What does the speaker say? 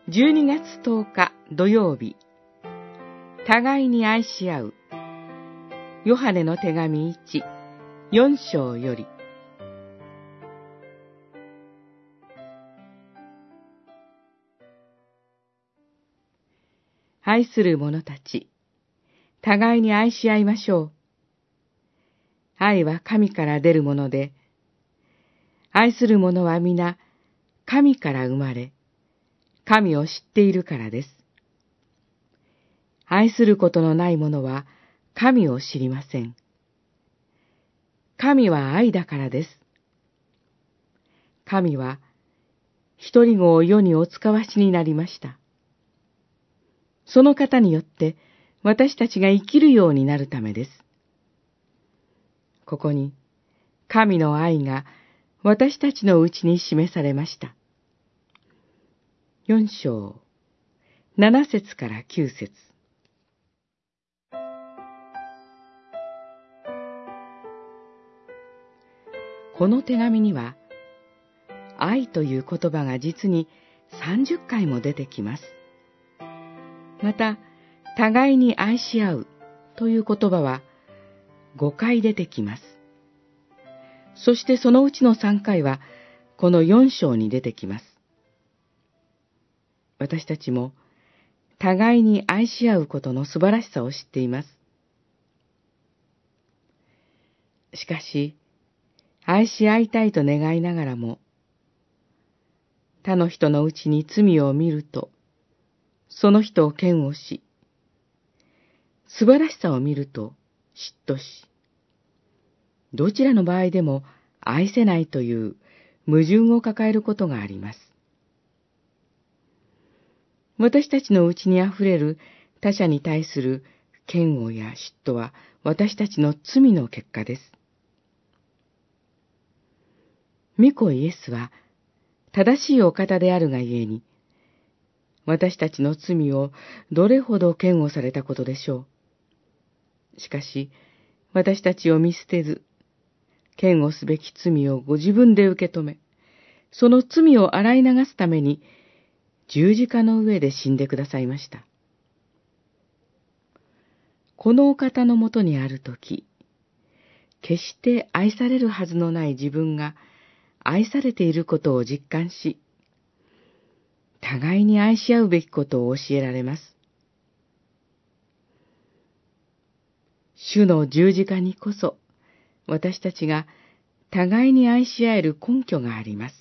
12月10日土曜日、互いに愛し合う。ヨハネの手紙1、4章より。愛する者たち、互いに愛し合いましょう。愛は神から出るもので、愛する者は皆神から生まれ、神を知っているからです。愛することのない者は神を知りません。神は愛だからです。神は一人子を世にお使わしになりました。その方によって私たちが生きるようになるためです。ここに神の愛が私たちのうちに示されました。4章7節から9節。この手紙には愛という言葉が実に30回も出てきます。また、互いに愛し合うという言葉は5回出てきます。そしてそのうちの3回はこの4章に出てきます。私たちも互いに愛し合うことの素晴らしさを知っています。しかし、愛し合いたいと願いながらも、他の人のうちに罪を見ると、その人を嫌悪し、素晴らしさを見ると嫉妬し、どちらの場合でも愛せないという矛盾を抱えることがあります。私たちのうちにあふれる他者に対する嫌悪や嫉妬は私たちの罪の結果です。御子イエスは正しいお方であるがゆえに、私たちの罪をどれほど嫌悪されたことでしょう。しかし、私たちを見捨てず、嫌悪すべき罪をご自分で受け止め、その罪を洗い流すために、十字架の上で死んでくださいました。このお方のもとにあるとき、決して愛されるはずのない自分が愛されていることを実感し、互いに愛し合うべきことを教えられます。主の十字架にこそ、私たちが互いに愛し合える根拠があります。